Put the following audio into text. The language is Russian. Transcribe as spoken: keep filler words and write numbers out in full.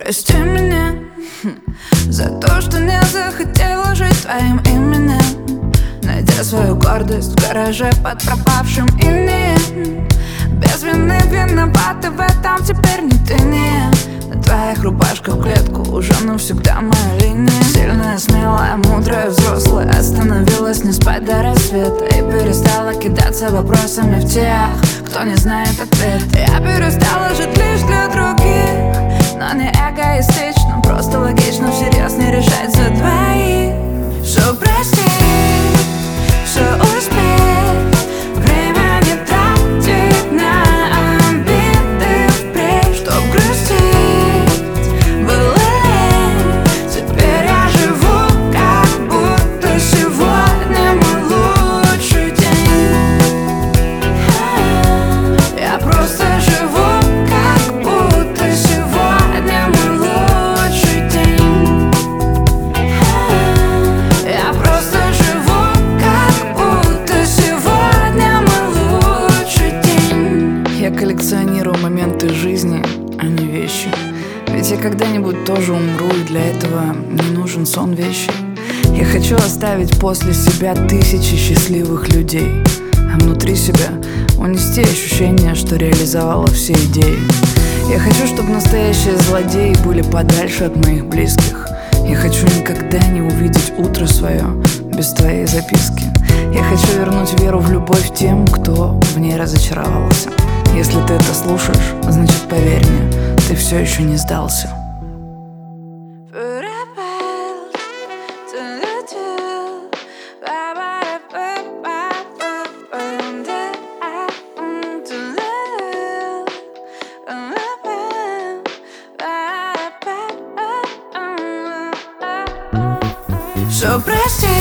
Прости меня за то, что не захотела жить твоим именем, найдя свою гордость в гараже под пропавшим инеем. Без вины виновата в этом теперь не ты, не я. На твоих рубашках в клетку уже навсегда моя линия. Сильная, смелая, мудрая, взрослая остановилась не спать до рассвета и перестала кидаться вопросами в тех, кто не знает ответ. Я перестала жить лишь для других, но не эгоистично, просто логично всерьез не решать за двоих. Все простить, все успеть, время не тратить на обиды впредь. Чтоб грустить было лень, теперь я живу, как будто сегодня мой лучший день. Я просто живу, как будто сегодня мой лучший день. Я просто живу, как будто сегодня мой лучший день. Я коллекционирую моменты жизни, а не вещи. Ведь я когда-нибудь тоже умру, и для этого не нужен сон вещи. Я хочу оставить после себя тысячи счастливых людей, а внутри себя унести ощущение, что реализовала все идеи. Я хочу, чтобы настоящие злодеи были подальше от моих близких. Я хочу никогда не увидеть утро свое без твоей записки. Я хочу вернуть веру в любовь тем, кто в ней разочаровался. Если ты это слушаешь, значит, поверь мне, ты все еще не сдался. Все прости,